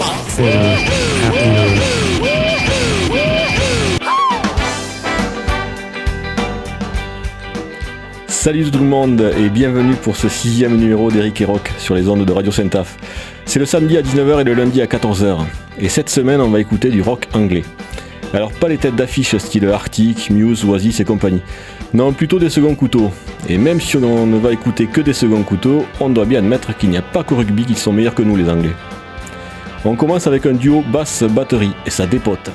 for the afternoon. Salut tout le monde et bienvenue pour ce 6e numéro d'Eric et Rock sur les ondes de Radio Saint-Af. C'est le samedi à 19h et le lundi à 14h. Et cette semaine, on va écouter du rock anglais. Alors pas les têtes d'affiche style Arctic, Muse, Oasis et compagnie. Non, plutôt des seconds couteaux. Et même si on ne va écouter que des seconds couteaux, on doit bien admettre qu'il n'y a pas qu'au rugby qui sont meilleurs que nous les Anglais. On commence avec un duo basse-batterie et ça dépote.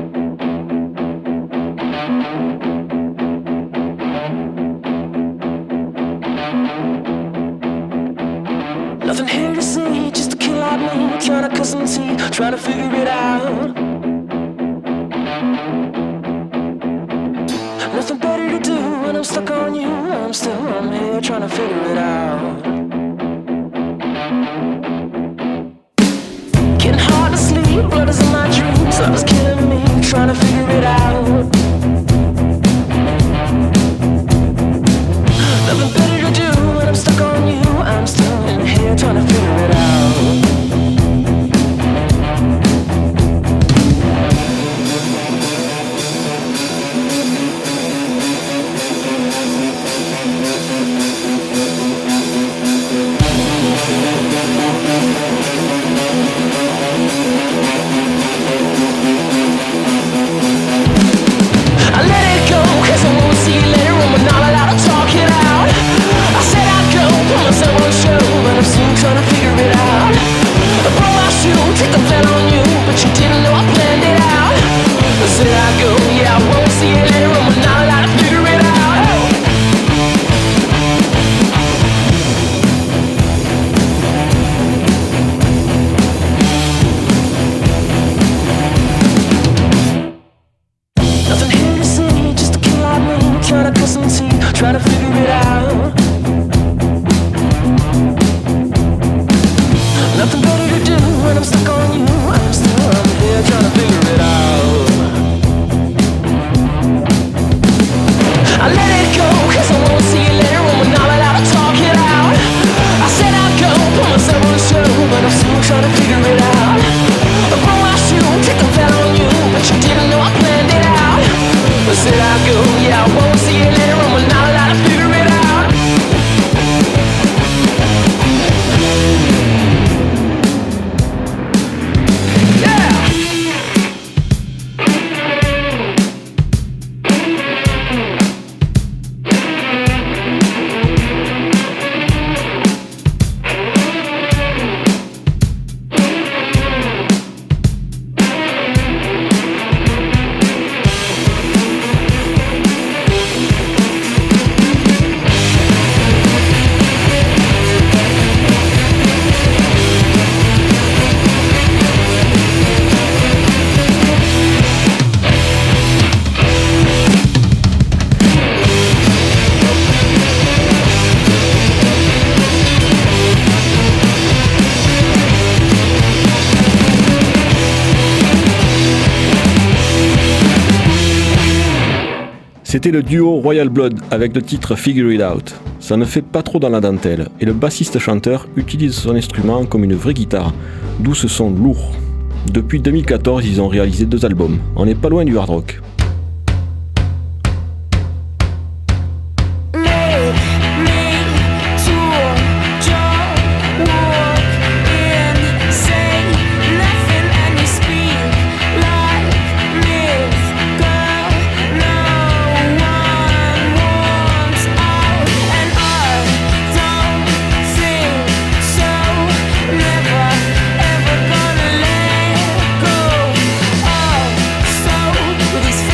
Nothing here to see, just a kid like me, trying to cut some tea, trying to figure it out. Nothing better to do when I'm stuck on you. I'm here trying to figure it out. Getting hard to sleep, blood is in my dreams, love is killing me, trying to figure it out. Nothing better to do when I'm stuck on you. I'm still in here trying to figure it out. I let it go, 'cause I won't see you later when we're not allowed to talk it out. I said I'd go, put myself on show, but I'm still trying to figure it out. I broke my shoe, take the plan on you, but you didn't know I planned it out. I said I'd go, yeah, I won't see you later when we're not allowed to figure it out. Nothing here to see, just a kid like me, trying to cut some tea, trying to figure it out. Nothing better to do when I'm stuck on you. I'm here trying to figure it out. I let it go, 'cause I won't see you later when we're not allowed to talk it out. I said I'd go, put myself on the show, but I'm still trying to figure it out. I broke my shoe, take the plan on you, but you didn't know I planned it out. I said I'd go, yeah, I won't see you later when we're not allowed to figure it out. C'était le duo Royal Blood avec le titre Figure It Out. Ça ne fait pas trop dans la dentelle, et le bassiste-chanteur utilise son instrument comme une vraie guitare, d'où ce son lourd. Depuis 2014, ils ont réalisé 2 albums. On n'est pas loin du hard rock. With these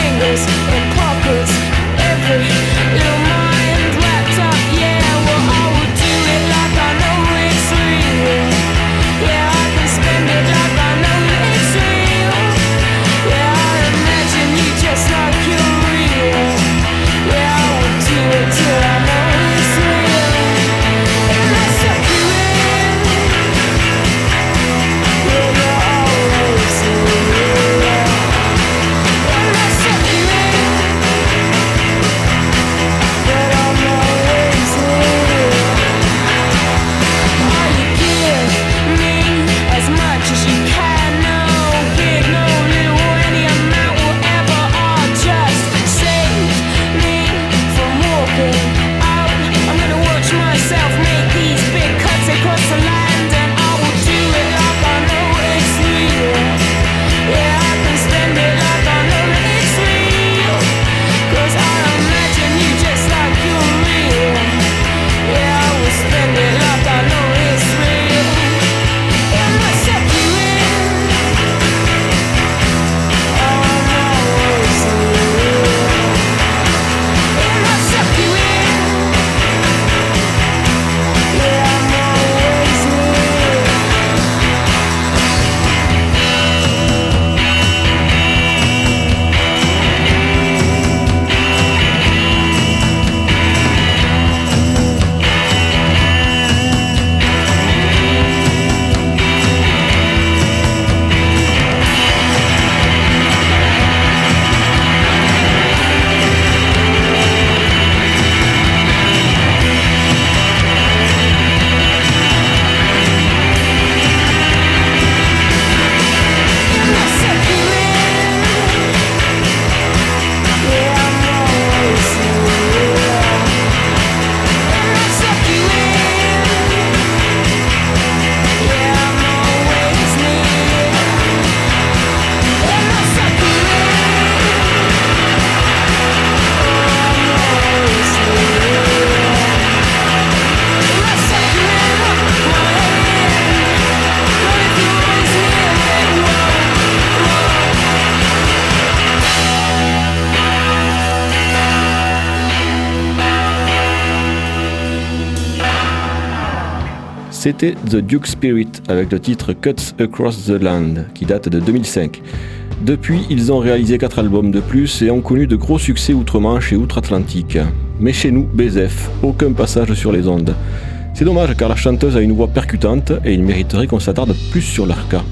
C'était The Duke Spirit avec le titre Cuts Across the Land qui date de 2005. Depuis, ils ont réalisé 4 albums de plus et ont connu de gros succès outre-Manche et outre-Atlantique. Mais chez nous, BZF, aucun passage sur les ondes. C'est dommage car la chanteuse a une voix percutante et il mériterait qu'on s'attarde plus sur leur cas.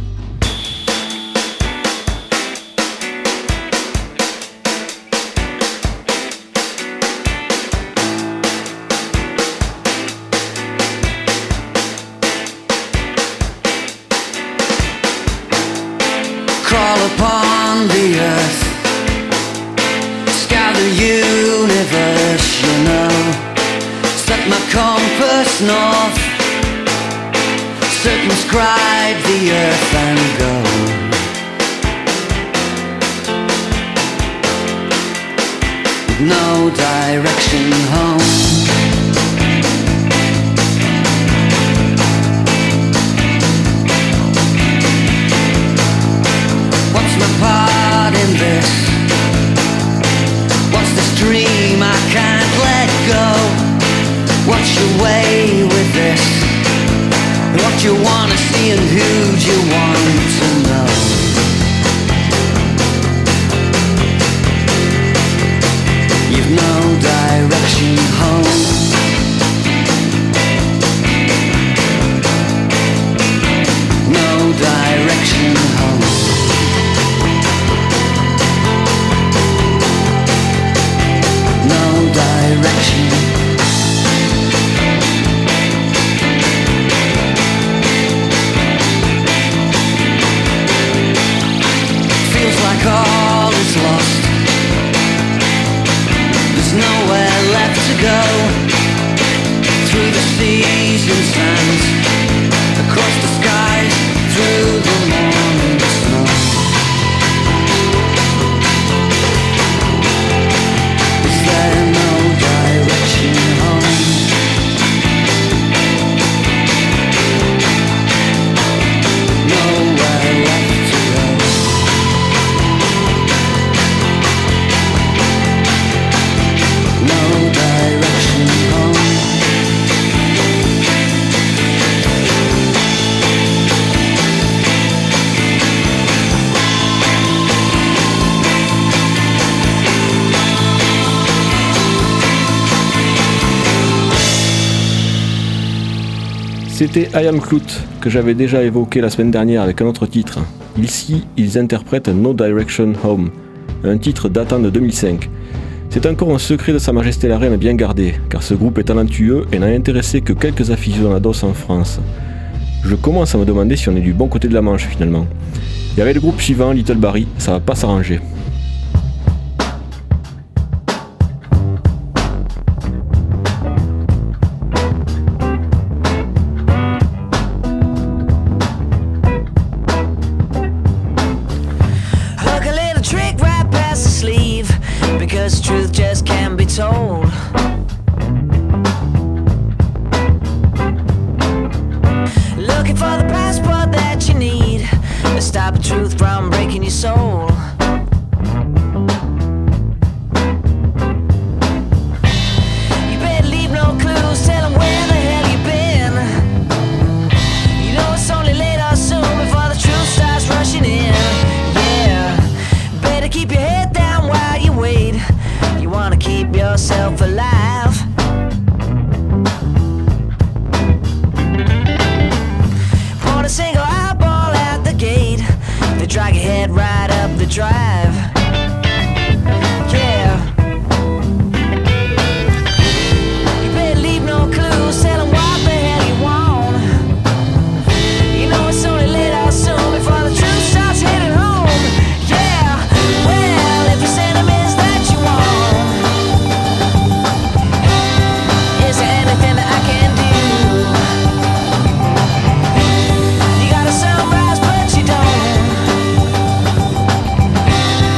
Upon the earth, scour the universe, you know. Set my compass north, circumscribe the earth and go. With no direction home. Part in this. What's this dream I can't let go? What's your way with this? What you wanna see and who do you want to know? You've no direction home. No direction home. Direction. Feels like all is lost. There's nowhere left to go. Through the seas and sands, across the skies, through the morning snow. Is there no direction home? Nowhere left to go. No direction home. C'était I Am Clout, que j'avais déjà évoqué la semaine dernière avec un autre titre. Ici, ils interprètent No Direction Home, un titre datant de 2005. C'est encore un secret de Sa Majesté la Reine bien gardé, car ce groupe est talentueux et n'a intéressé que quelques aficionados en France. Je commence à me demander si on est du bon côté de la Manche finalement. Et avec le groupe suivant, Little Barry, ça va pas s'arranger. Because truth just can't be told. Looking for the passport that you need to stop the truth from breaking your soul. You better leave no clues, tell them where the hell you've been. You know it's only late or soon before the truth starts rushing in. Yeah, better keep your head down while you wait. You wanna keep yourself alive. Want a single eyeball at the gate, they drag your head right up the drive. Yeah, you better leave no clues, tell them what the hell you want. You know it's only late or soon before the truth starts hitting home. Yeah, well, if you send them is that you want, is there anything that I can do? You got a sunrise but you don't.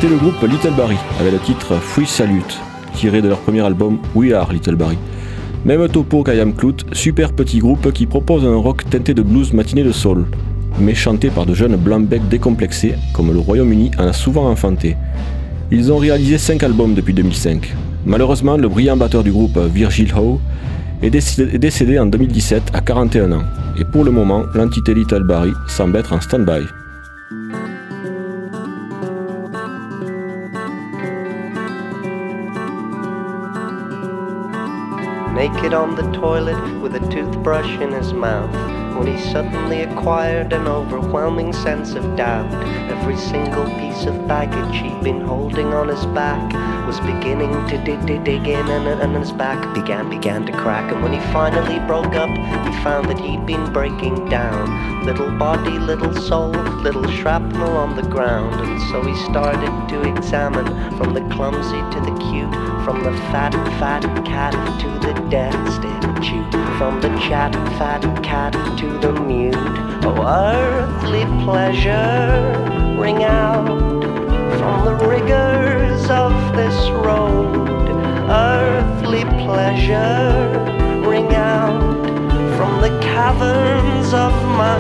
C'était le groupe Little Barrie, avec le titre Free Salute, tiré de leur premier album We Are Little Barrie. Même topo qu'I Am Clout, super petit groupe qui propose un rock teinté de blues matiné de soul, mais chanté par de jeunes blancs-becs décomplexés, comme le Royaume-Uni en a souvent enfanté. Ils ont réalisé 5 albums depuis 2005. Malheureusement, le brillant batteur du groupe, Virgil Howe, est décédé en 2017 à 41 ans, et pour le moment, l'entité Little Barrie semble être en stand-by. Naked on the toilet with a toothbrush in his mouth, when he suddenly acquired an overwhelming sense of doubt. Every single piece of baggage he'd been holding on his back was beginning to dig in, and his back began to crack. And when he finally broke up, he found that he'd been breaking down. Little body, little soul, little shrapnel on the ground. And so he started to examine, from the clumsy to the cute, from the fat cat to the dead statue, from the chat fat cat to the mute. Oh, earthly pleasure, ring out from the rigors of this road. Earthly pleasure, ring out from the caverns of my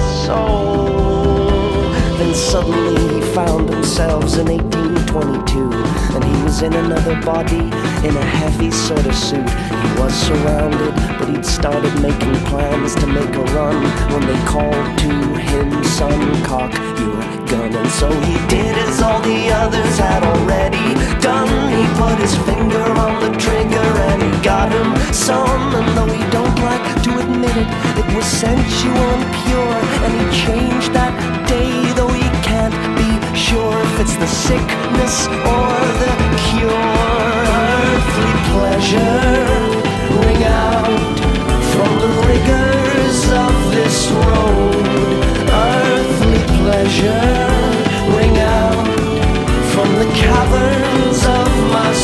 soul. Then suddenly he found themselves in 1822, and he was in another body, in a heavy sort of suit. He was surrounded, but he'd started making plans to make a run when they called to him, son, cock your gun. And so he did as all the others had already done. He put his finger on the trigger and he got him some. And though he don't like to admit it, it was sensual and pure. And he changed that day, though he can't be sure if it's the sickness or the cure. Earthly pleasure, ring out from the rigors of this road. Earthly pleasure, ring out from the caverns of my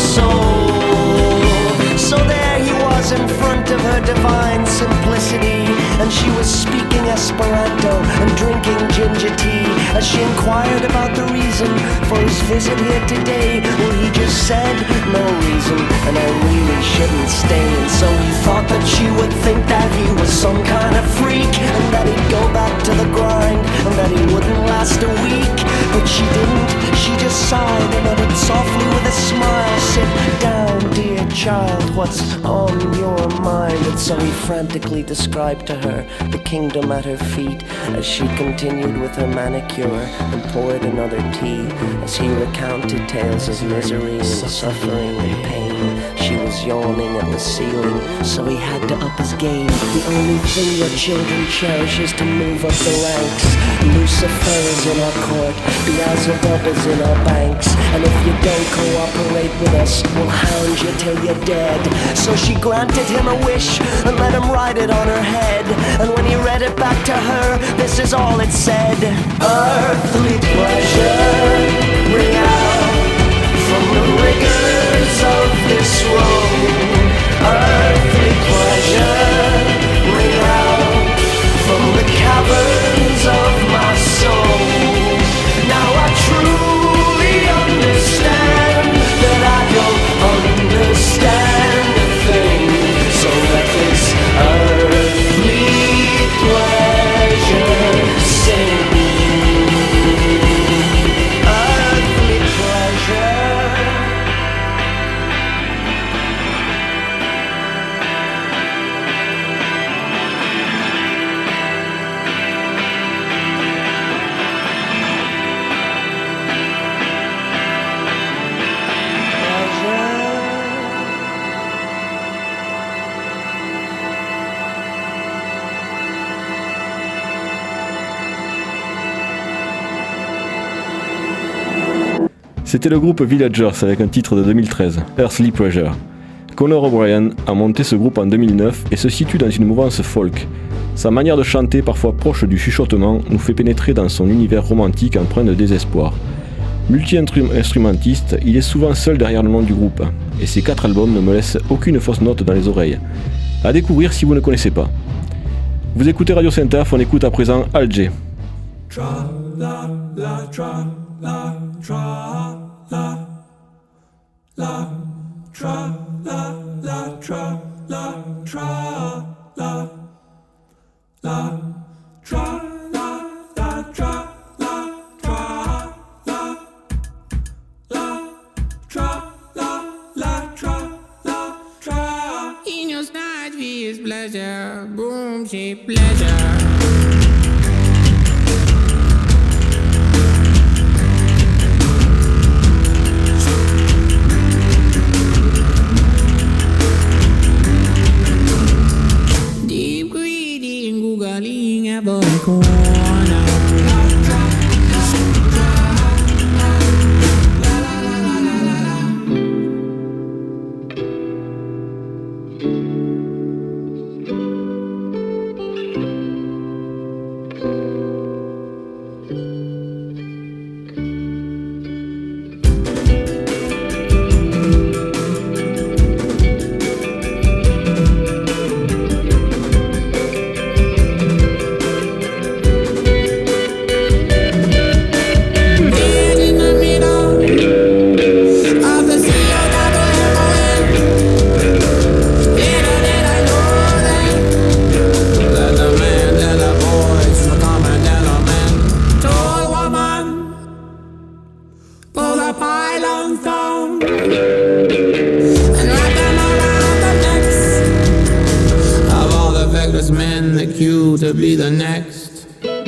soul. So there he was in front of her divine simplicity, and she was speaking Esperanto and drinking ginger tea. As she inquired about the reason for his visit here today, well, he just said, no reason, and I really shouldn't stay. And so he thought that she would think that he was some kind of freak, and that he'd go back to the grind, and that he wouldn't last a week. But she didn't, she just sighed and uttered softly with a smile, sit down, dear child, what's on your mind? And so he frantically described to her the kingdom at her feet, as she continued with her manicure and poured another tea, as he recounted tales of misery and suffering and pain. She was yawning at the ceiling, so he had to up his game. The only thing your children cherish is to move up the ranks. Lucifer is in our court, Beelzebub is in our banks, and if you don't cooperate with us, we'll hound you till you're dead. So she granted him a wish and let him write it on her head. And when he read it back to her, this is all it said. Earthly pleasure, ring out from the rigors of this road. Earthly pleasure, ring out from the caverns of my soul. Now I truly understand that I don't understand a thing. So let this earthly pleasure sing. Earthly pleasure. C'était le groupe Villagers avec un titre de 2013, Earthly Pleasure. Conor O'Brien a monté ce groupe en 2009 et se situe dans une mouvance folk. Sa manière de chanter, parfois proche du chuchotement, nous fait pénétrer dans son univers romantique empreint de désespoir. Multi-instrumentiste, il est souvent seul derrière le nom du groupe, et ses 4 albums ne me laissent aucune fausse note dans les oreilles. À découvrir si vous ne connaissez pas. Vous écoutez Radio Syntaf, on écoute à présent Alger. Tra la la tra la tra In your snatch is pleasure, boom, she pleasure. Deep greedy and googling every corner. To be the next.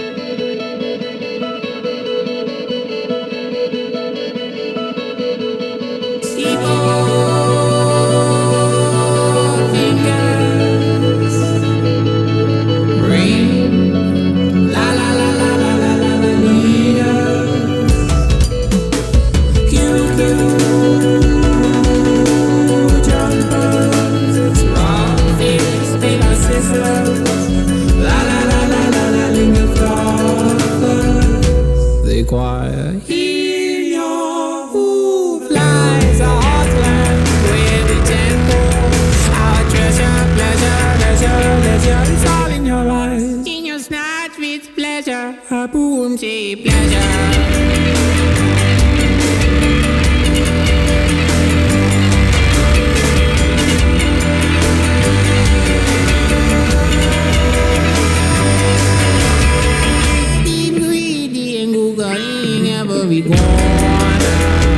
Fingers ring, la la la la la la la la leader. Cute, jumpers, rock, fierce, paper, scissors. The choir in your who flies a heartland with the tempo. Our treasure, pleasure, leisure, leisure, it's all in your eyes. In your snatch with pleasure, a boom, she pleasure. Every corner.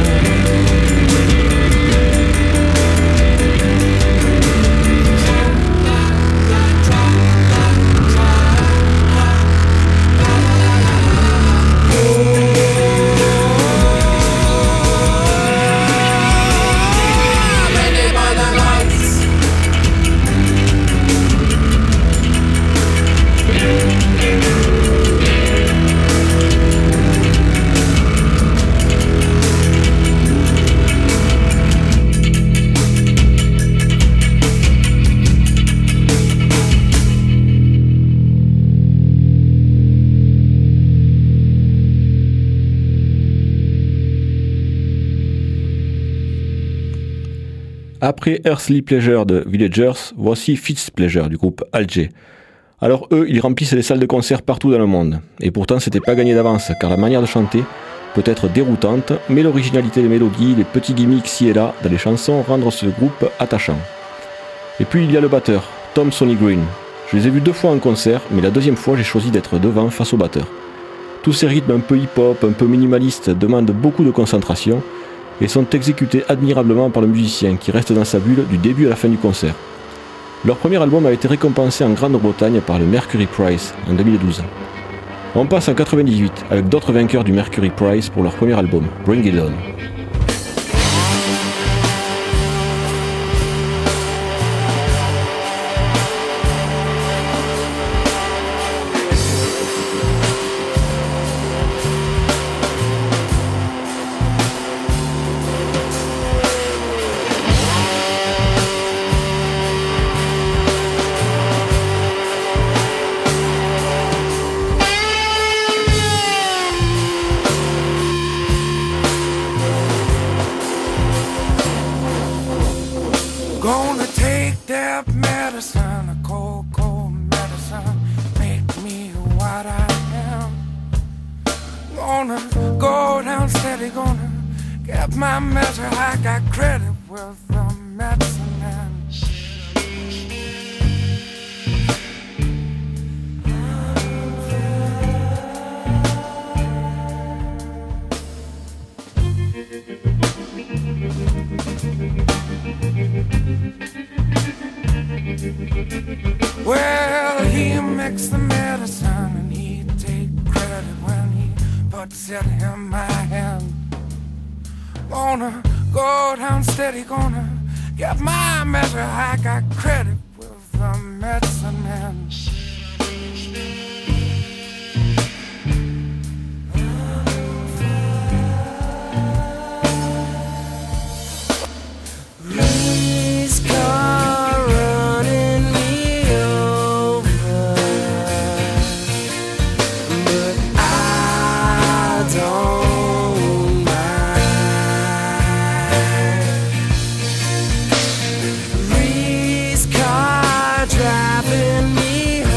Après Earthly Pleasure de Villagers, voici Fitz Pleasure du groupe Alger. Alors eux, ils remplissent les salles de concert partout dans le monde. Et pourtant, c'était pas gagné d'avance, car la manière de chanter peut être déroutante, mais l'originalité des mélodies, les petits gimmicks ci et là dans les chansons rendent ce groupe attachant. Et puis il y a le batteur, Tom Sonny Green. Je les ai vus 2 fois en concert, mais la deuxième fois, j'ai choisi d'être devant face au batteur. Tous ces rythmes un peu hip-hop, un peu minimalistes demandent beaucoup de concentration et sont exécutés admirablement par le musicien qui reste dans sa bulle du début à la fin du concert. Leur premier album a été récompensé en Grande-Bretagne par le Mercury Prize en 2012. On passe en 98 avec d'autres vainqueurs du Mercury Prize pour leur premier album, Bring It On. Gonna take that medicine, a cold, cold medicine, make me what I am. Gonna go down steady, gonna Get my measure, I got credit with the medicine man. Well, he makes the medicine and he take credit when he puts it in my hand. Gonna go down steady, gonna get my measure. I got credit with the medicine man. Race car running me over, but I don't mind. Race car driving me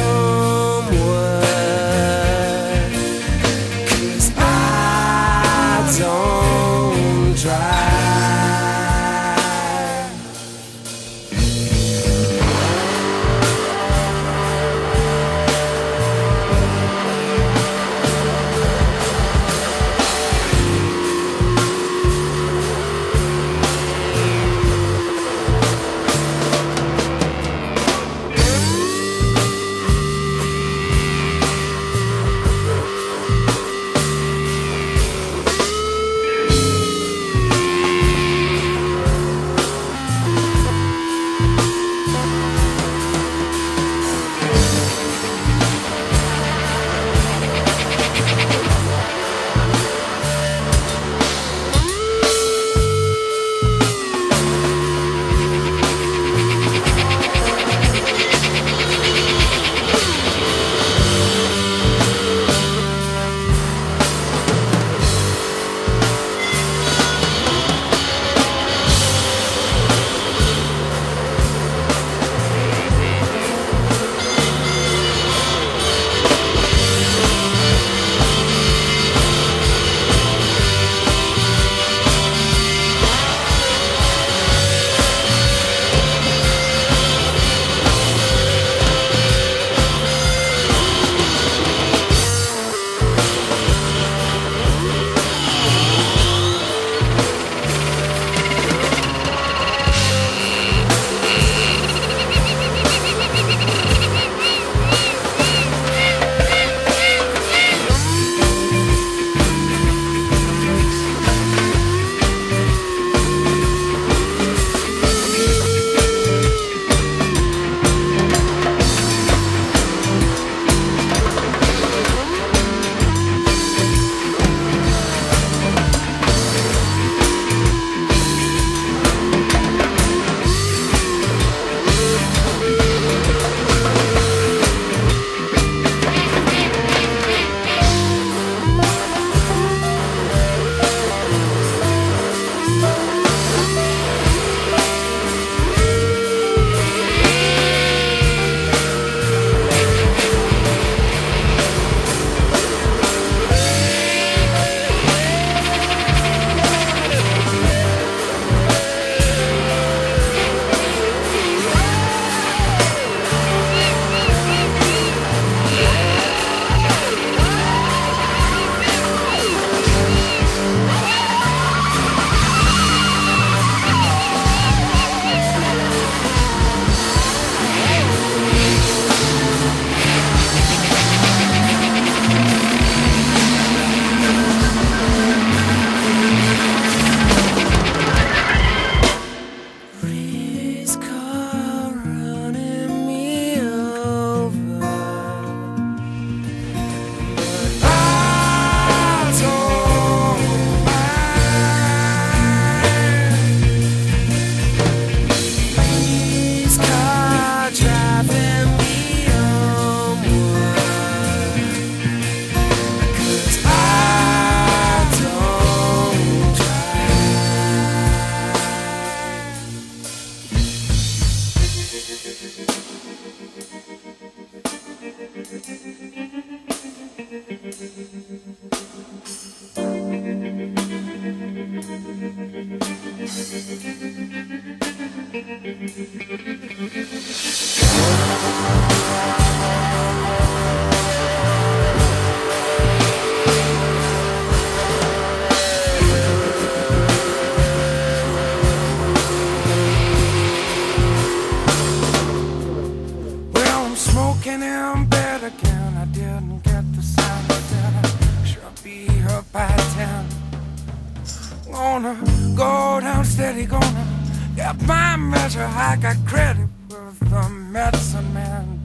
Well, I'm smoking in bed again. I didn't get the sign that I should be up by 10. Gonna go down steady, gonna get my measure. I got credit with the medicine man.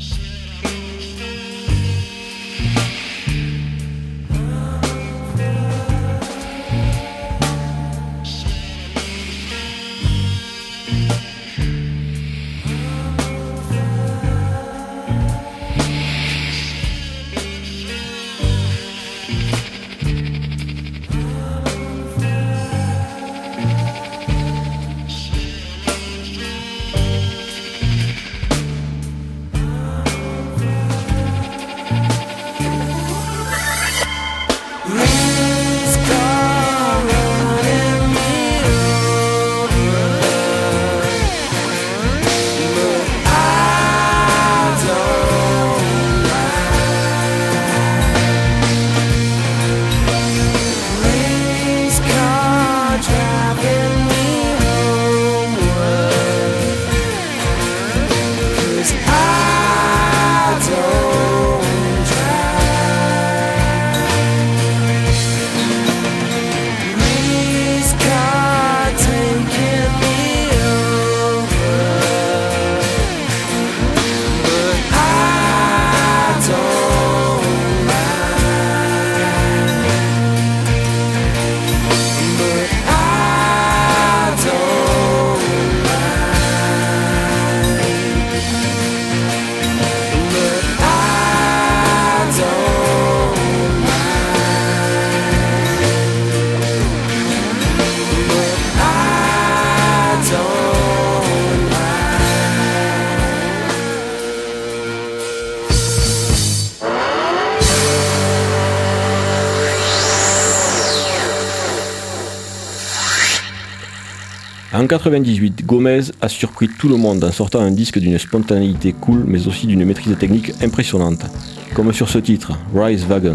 En 98, Gomez a surpris tout le monde en sortant un disque d'une spontanéité cool mais aussi d'une maîtrise technique impressionnante, comme sur ce titre, Rise Wagon.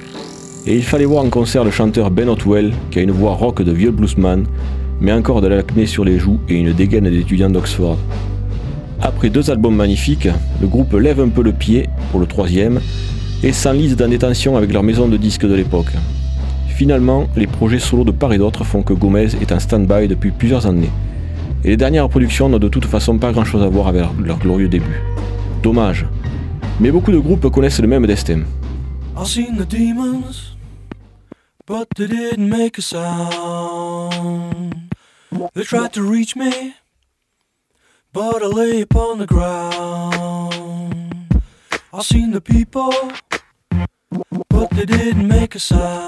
Et il fallait voir en concert le chanteur Ben Otwell, qui a une voix rock de vieux bluesman, mais encore de l'acné sur les joues et une dégaine d'étudiant d'Oxford. Après 2 albums magnifiques, le groupe lève un peu le pied pour le 3e et s'enlise dans des tensions avec leur maison de disques de l'époque. Finalement, les projets solos de part et d'autre font que Gomez est en stand-by depuis plusieurs années. Et les dernières productions n'ont de toute façon pas grand chose à voir avec leur glorieux début. Dommage. Mais beaucoup de groupes connaissent le même destin. I've seen the demons, but they didn't make a sound. They tried to reach me, but I lay upon the ground. I've seen the people, but they didn't make a sound.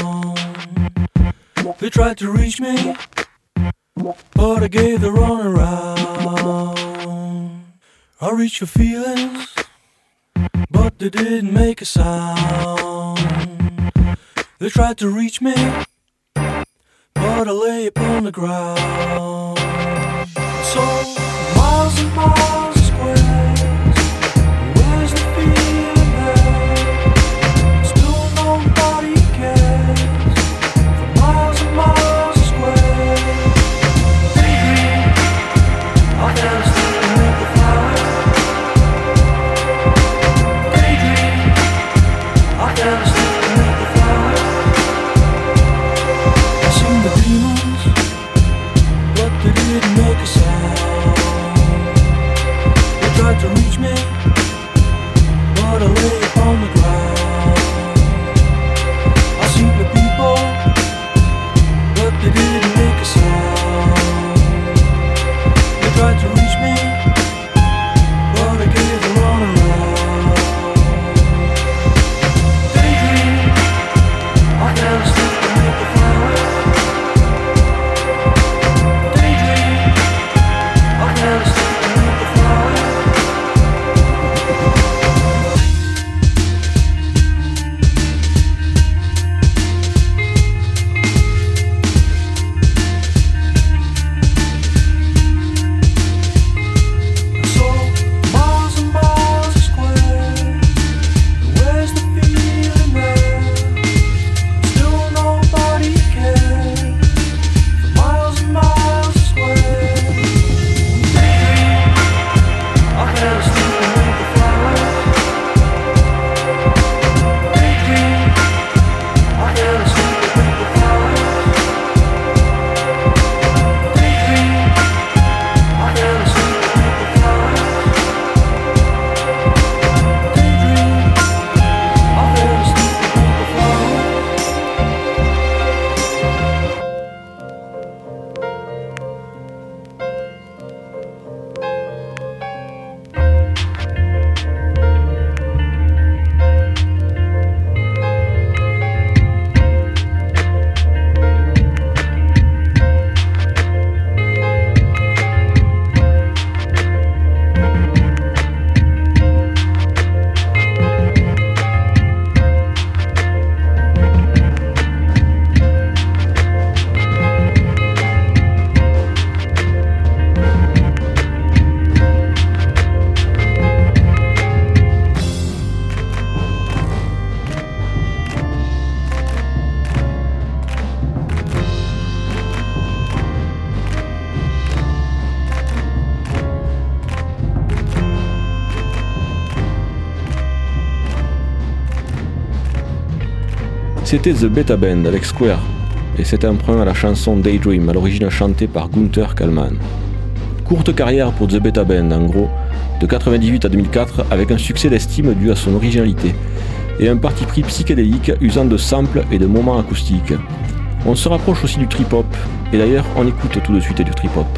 They tried to reach me, but I gave the runaround. I reached for feelings, but they didn't make a sound. They tried to reach me, but I lay upon the ground. So miles and miles of squares, where's the feeling there? Still nobody cares. For miles and miles of squares, daydream, I fell asleep beneath the flowers. Daydream, I fell asleep beneath the flowers. I seen the demons, but they didn't make a sound. They tried to reach me, but I lay upon the ground. I seen the people, but they didn't make a sound. They tried to reach me, but I gave the runaround. Daydream, I fell asleep beneath the flowers. Daydream, C'était The Beta Band avec Square, et cet emprunt à la chanson Daydream, à l'origine chantée par Gunther Kallman. Courte carrière pour The Beta Band, en gros, de 1998 à 2004, avec un succès d'estime dû à son originalité, et un parti pris psychédélique usant de samples et de moments acoustiques. On se rapproche aussi du trip-hop, et d'ailleurs on écoute tout de suite du trip-hop.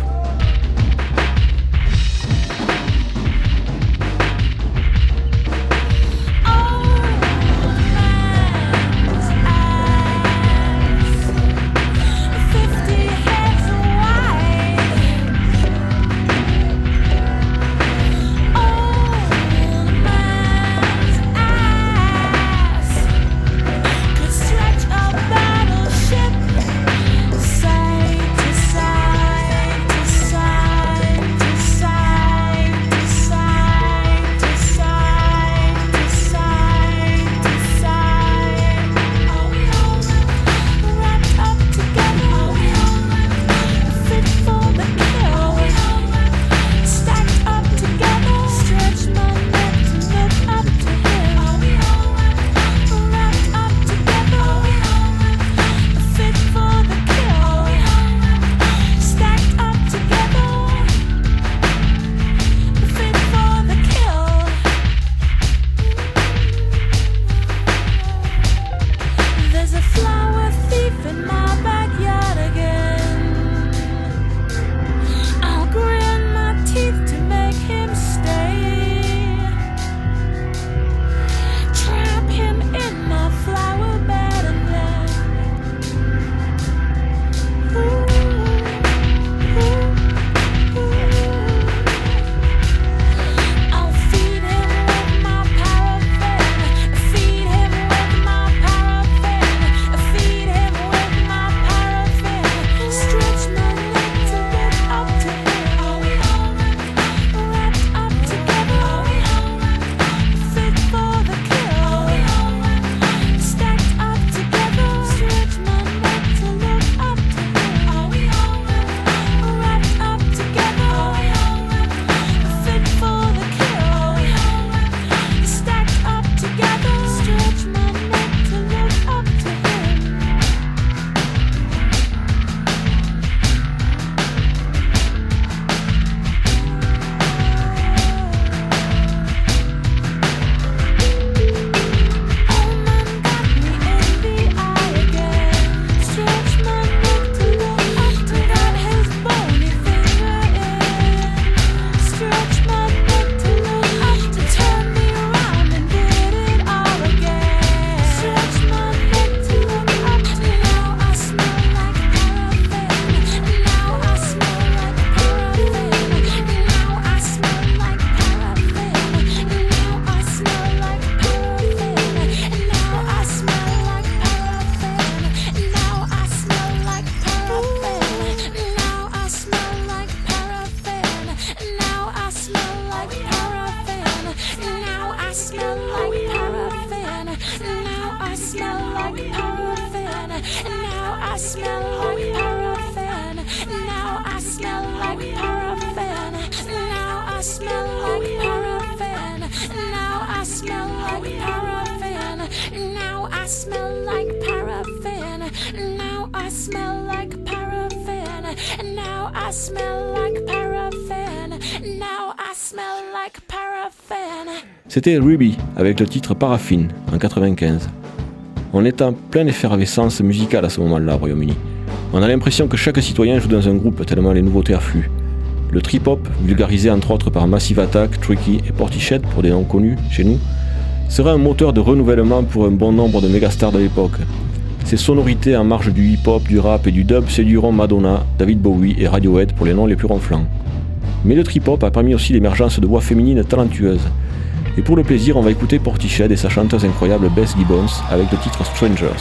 C'était Ruby avec le titre Paraffin en 1995. On est en pleine effervescence musicale à ce moment-là au Royaume-Uni. On a l'impression que chaque citoyen joue dans un groupe tellement les nouveautés affluent. Le trip-hop, vulgarisé entre autres par Massive Attack, Tricky et Portishead pour des noms connus chez nous, serait un moteur de renouvellement pour un bon nombre de mégastars de l'époque. Ces sonorités en marge du hip-hop, du rap et du dub séduiront Madonna, David Bowie et Radiohead pour les noms les plus ronflants. Mais le trip-hop a permis aussi l'émergence de voix féminines talentueuses. Et pour le plaisir, on va écouter Portishead et sa chanteuse incroyable Beth Gibbons avec le titre Strangers.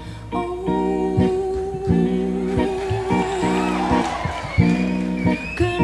Good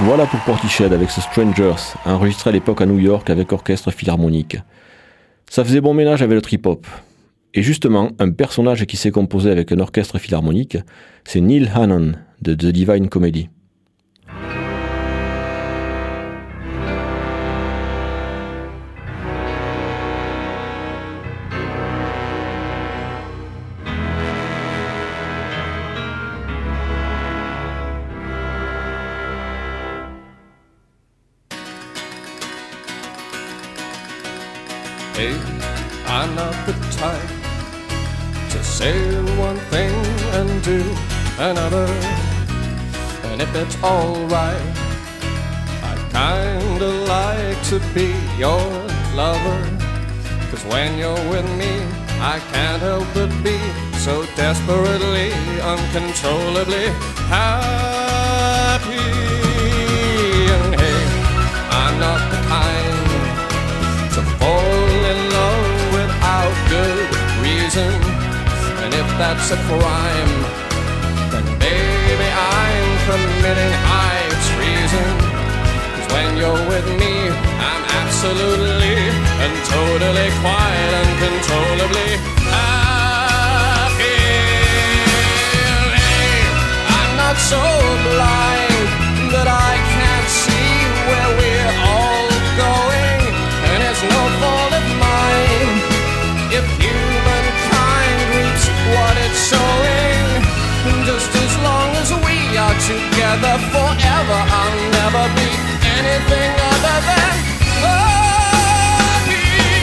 Voilà pour Portishead avec ce Strangers, enregistré à l'époque à New York avec orchestre philharmonique. Ça faisait bon ménage avec le trip-hop. Et justement, un personnage qui s'est composé avec un orchestre philharmonique, c'est Neil Hannon de The Divine Comedy. Hey, I'm not the type to say one thing and do another. And if it's alright, I'd kinda like to be your lover. 'Cause when you're with me, I can't help but be so desperately, uncontrollably happy. And hey, I'm not the kind to fall in love without good reason. And if that's a crime, then baby I'm committing high treason. 'Cause when you're with me, I'm absolutely and totally quite uncontrollably happy. Hey, I'm not so blind that I can't see where we're all going. And it's no fault of mine if humankind reaps what it's sowing. Just as long as we are together forever, I'll never be anything other than happy.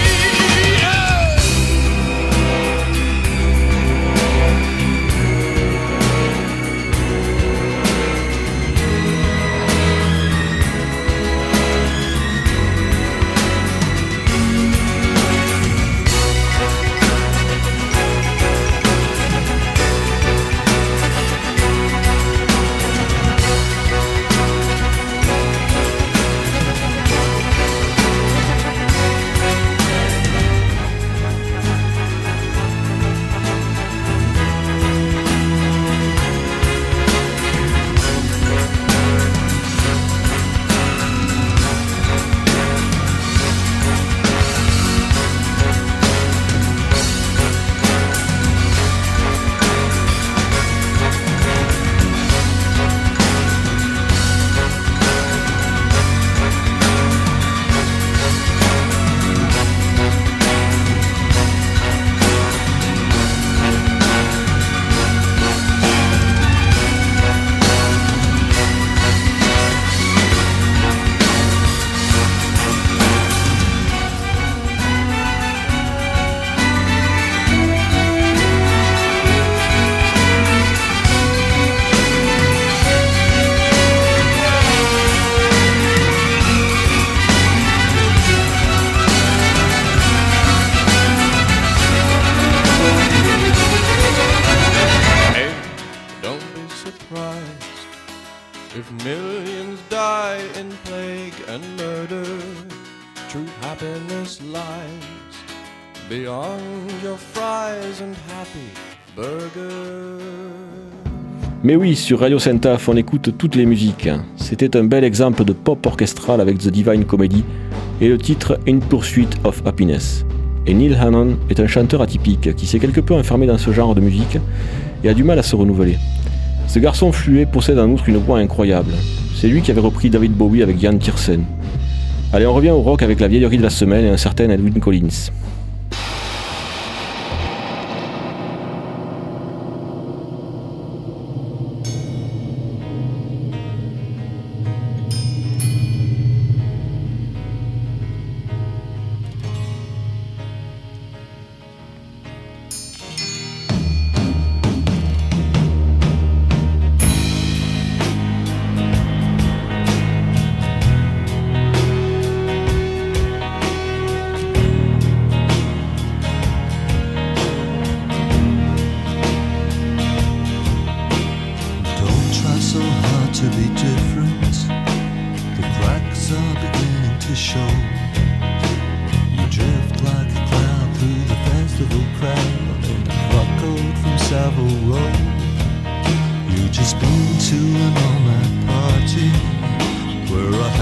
If millions die in plague and murder, true happiness lies beyond your fries and happy burgers. Mais oui, sur Radio Saint-Af, on écoute toutes les musiques. C'était un bel exemple de pop orchestral avec The Divine Comedy et le titre In Pursuit of Happiness. Et Neil Hannon est un chanteur atypique qui s'est quelque peu enfermé dans ce genre de musique et a du mal à se renouveler. Ce garçon fluet possède en outre une voix incroyable. C'est lui qui avait repris David Bowie avec Ian Tiersen. Allez, on revient au rock avec la vieillerie de la semaine et un certain Edwyn Collins.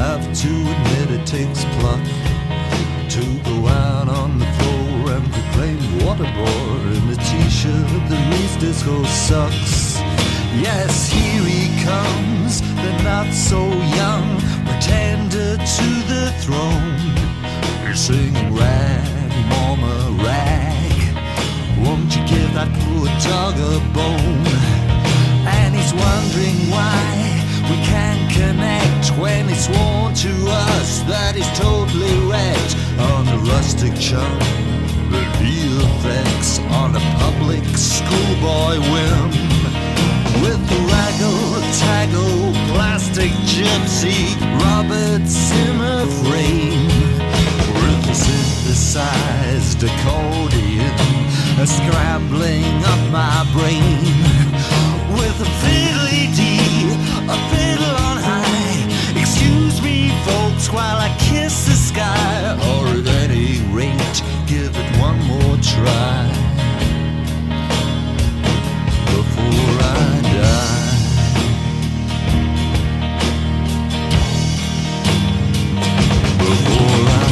have to admit it takes pluck to go out on the floor and proclaim waterboard in a t-shirt that reads disco sucks. Yes, here he comes, the not so young pretender to the throne. He's singing rag, mama, rag, won't you give that poor dog a bone? And he's wondering why we can't connect when it's sworn to us that he's totally wrecked on the rustic chum that he affects on a public schoolboy whim. With the raggle-taggle plastic gypsy Robert Zimmer frame, with the synthesized accordion scrambling up my brain, with a fiddly-dee, a fiddle on high. Excuse me, folks, while I kiss the sky, or at any rate, give it one more try before I die. Before I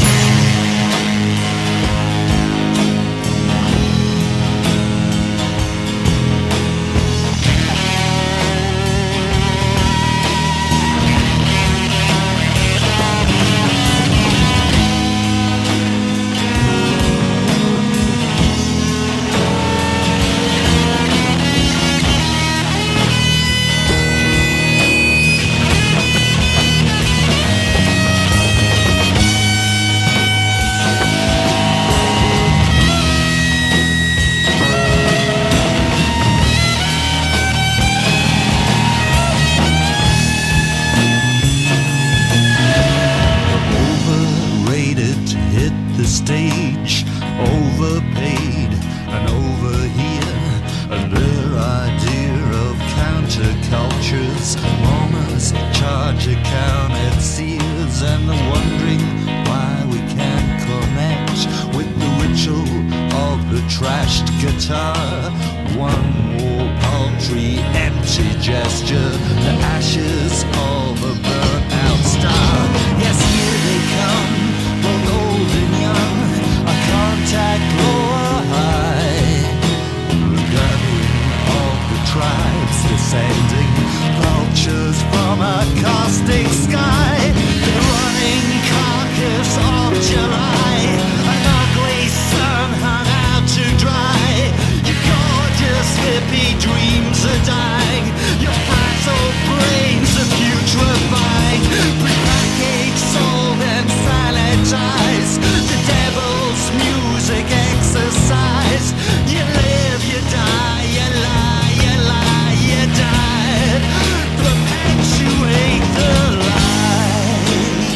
stage, overpaid and over here, and their idea of countercultures. Mamas charge account at Sears, and they're wondering why we can't connect with the ritual of the trashed guitar. One more paltry empty gesture, the ashes of a burnt out star. Yes, here they come, both old and young, a contact low or high. The gathering of the tribes descending, vultures from a caustic sky. The running carcass of July, an ugly sun hung out to dry. Your gorgeous hippie dreams are dying, your fragile brains are putrefying. Prepackaged, sold and sanitized, the devil's music exercise. You live, you die, you lie, you lie, you die. Perpetuate the lie.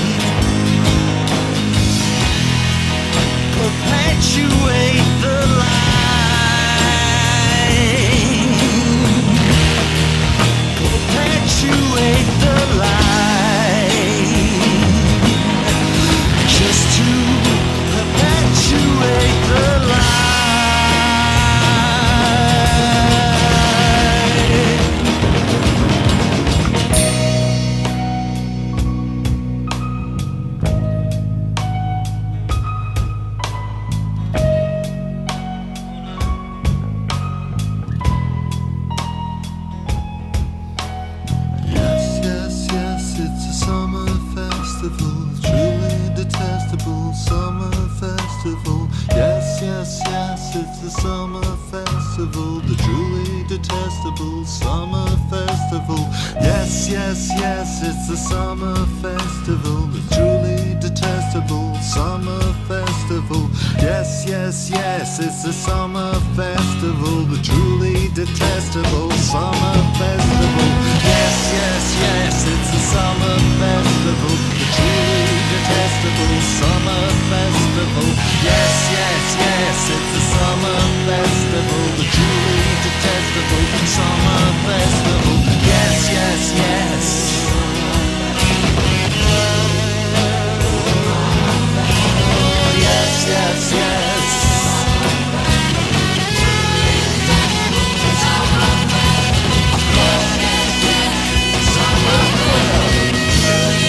Perpetuate the lie. Perpetuate the lie. Just to perpetuate the lie. Yes, yes, yes, it's a summer festival, truly detestable summer festival. Yes, yes, yes, it's a summer festival, the truly detestable summer festival. Yes, yes, yes, it's a summer festival, the truly detestable summer festival. Yes, yes, yes, it's a summer festival, the truly detestable summer festival. Yes, yes, yes, it's a summer festival, the truly detestable summer festival. Yes, yes, yes, it's a summer festival, the truly detestable summer festival. Yes, yes, yes. Oh, yes, yes, yes. Summer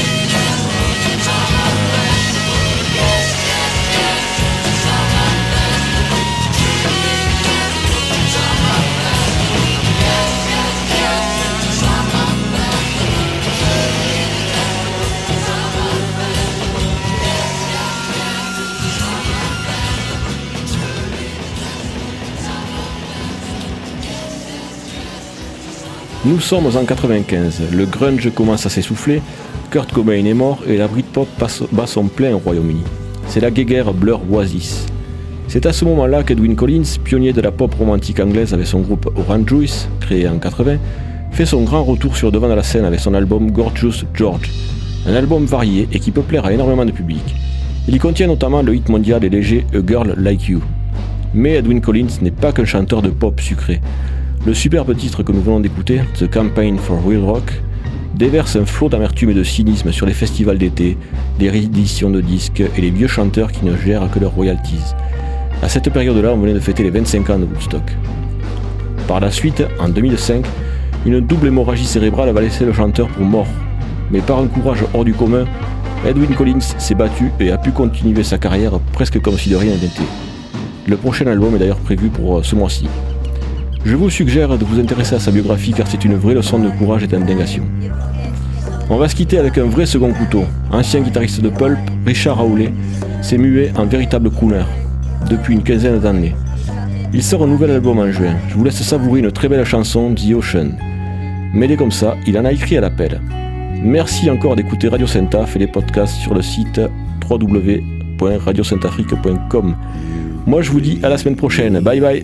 Nous sommes en 95, le grunge commence à s'essouffler, Kurt Cobain est mort et la Britpop bat son plein au Royaume-Uni. C'est la guéguerre Blur Oasis. C'est à ce moment-là qu'Edwyn Collins, pionnier de la pop romantique anglaise avec son groupe Orange Juice, créé en 80, fait son grand retour sur le devant de la scène avec son album Gorgeous George, un album varié et qui peut plaire à énormément de public. Il y contient notamment le hit mondial et léger A Girl Like You. Mais Edwyn Collins n'est pas qu'un chanteur de pop sucré. Le superbe titre que nous venons d'écouter, The Campaign for Real Rock, déverse un flot d'amertume et de cynisme sur les festivals d'été, les rééditions de disques et les vieux chanteurs qui ne gèrent que leurs royalties. À cette période-là, on venait de fêter les 25 ans de Woodstock. Par la suite, en 2005, une double hémorragie cérébrale va laisser le chanteur pour mort. Mais par un courage hors du commun, Edwyn Collins s'est battu et a pu continuer sa carrière presque comme si de rien n'était. Le prochain album est d'ailleurs prévu pour ce mois-ci. Je vous suggère de vous intéresser à sa biographie car c'est une vraie leçon de courage et d'abnégation. On va se quitter avec un vrai second couteau. Ancien guitariste de Pulp, Richard Hawley s'est mué en véritable crooner depuis une quinzaine d'années. Il sort un nouvel album en juin. Je vous laisse savourer une très belle chanson, The Ocean. Mêlé comme ça, il en a écrit à l'appel. Merci encore d'écouter Radio Saint-Af et les podcasts sur le site www.radiosaintafrique.com. Moi je vous dis à la semaine prochaine. Bye bye.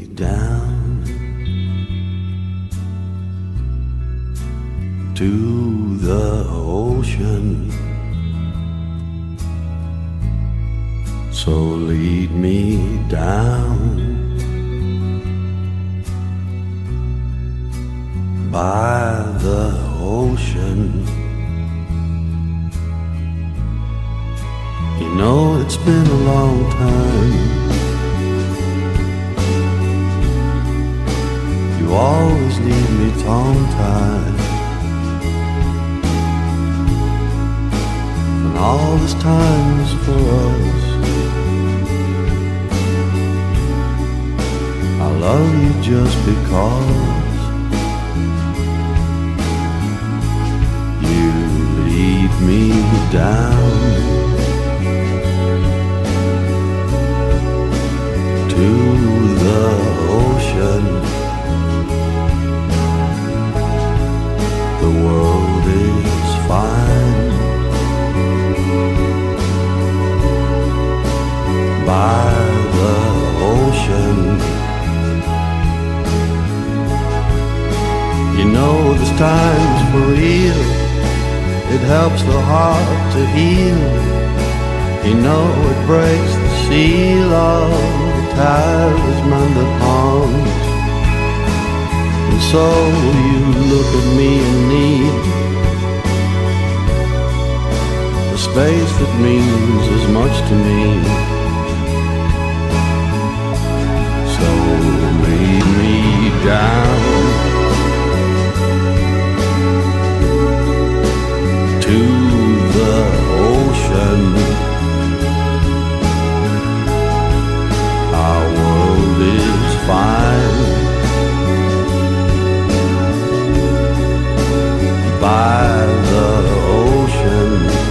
To the ocean, so lead me down by the ocean. You know it's been a long time. You always leave me tongue-tied. And all this time is for us. I love you just because you lead me down to the ocean. The world is fine by the ocean. You know this time's for real. It helps the heart to heal. You know it breaks the seal of the talisman that haunts. And so you look at me and need the space that means as much to me. So lead me down to the ocean. Our world is fine by the ocean.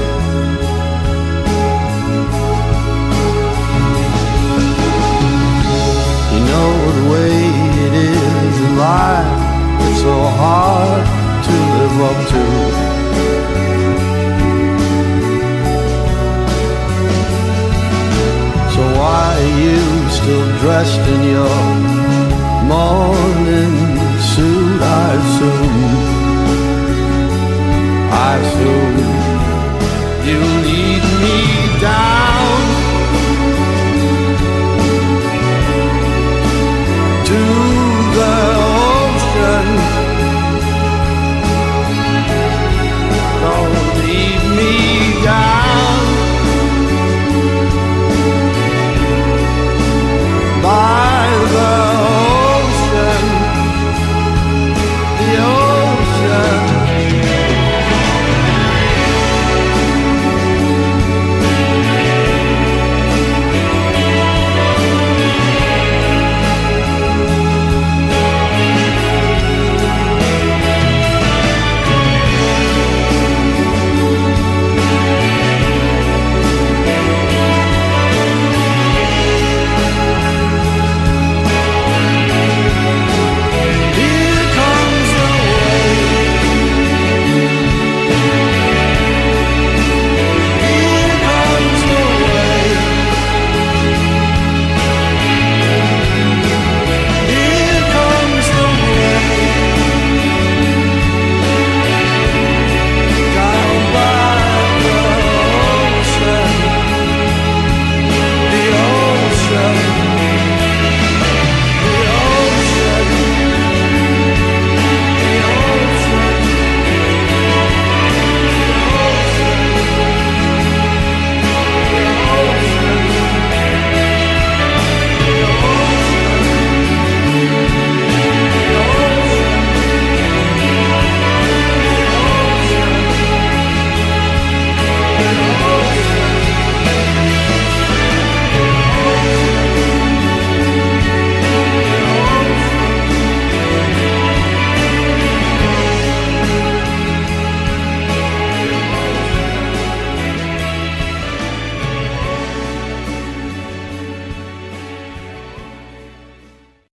You know the way it is in life, it's so hard to live up to. So why are you still dressed in your morning suit? I assume you lead me down